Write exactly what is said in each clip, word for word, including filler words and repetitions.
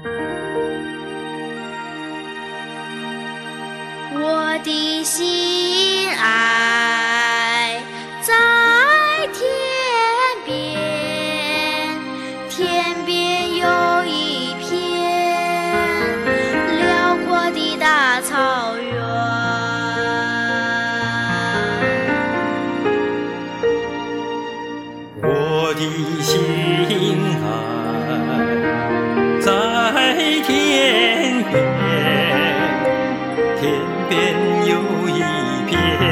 我的心爱在天边，天边有一片辽阔的大草原。 我的心爱在天边，天边有一片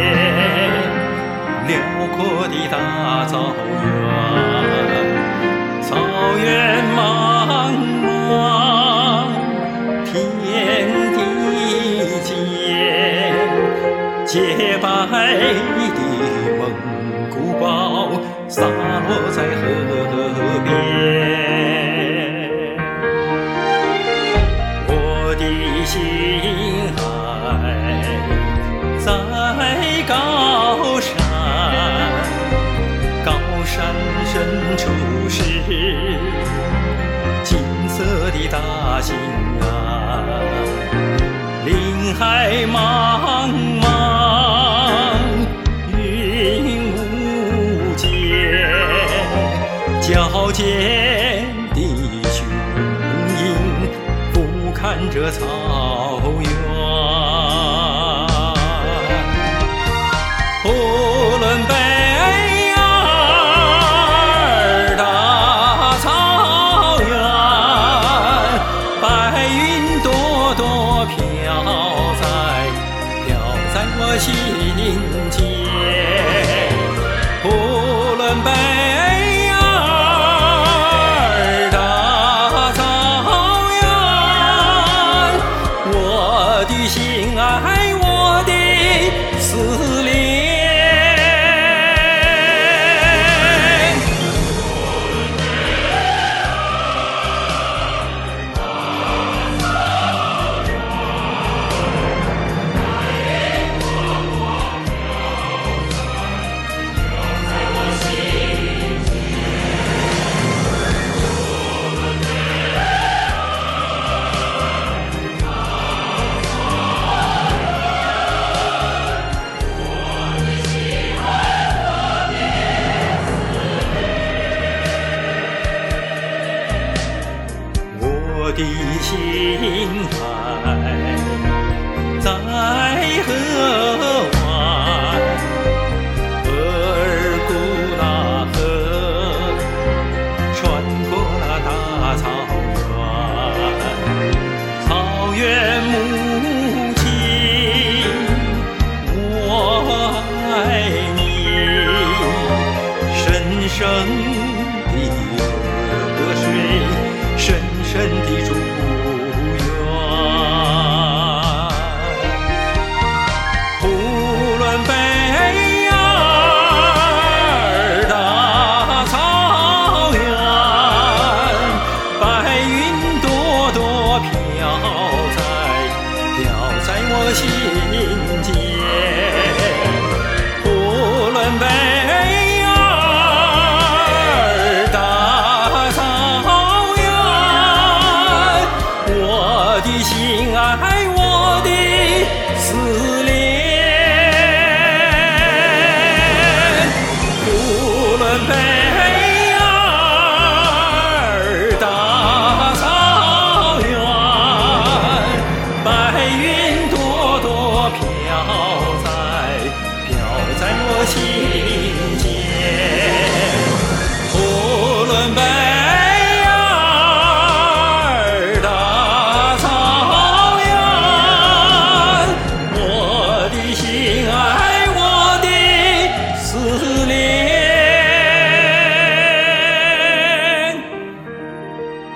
辽阔的大草原，草原茫茫，天地间，洁白的蒙古包洒落在河边。我的心爱在高山，高山深处是金色的大兴安，林海茫茫，云无间，矫健的雄鹰俯瞰着草原。呼伦贝尔大草原，白云朵朵飘在飘在我心间。呼伦贝尔大草原，我的心爱，我的思念。我的心爱在河湾，额尔古纳河穿过了大草原，草原母亲，我爱你，深深的河水，深深的祝愿。呼伦贝尔大草原，白云朵朵飘在飘在我心间。呼伦贝尔大草原，我的心爱，我的思念。呼伦贝尔大草原，白云朵朵飘在飘在我心间。呼伦贝尔大草原，我的心爱，我的思念。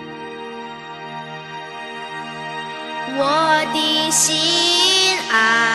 我的心爱